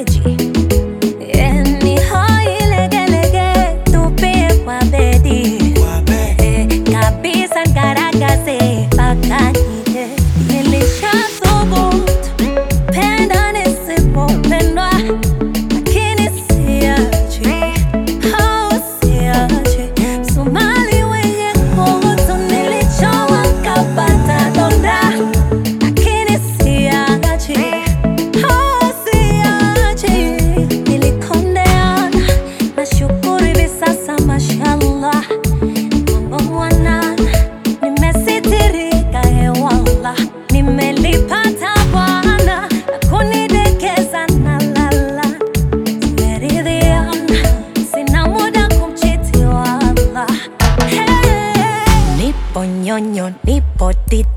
shemeji. Ni hoi legelege, tupie kwa bedi. Kabisa ngaragaze paka nje. Nilishathubutu penda nisipopendwa, lakini siachi, siachi. Msumali wenye kutu nilichowa kapata donda, lakini siachi, siachi. Nilikondeana, nashukuru hivi sasa mashallah. Mambo mwanana, nimesitirika hewala. Nimelipata Bwana na kunidekeza na lala. Tumeridhiana, sina muda kumchiti wala. Nipo nyonyo, nipo titi.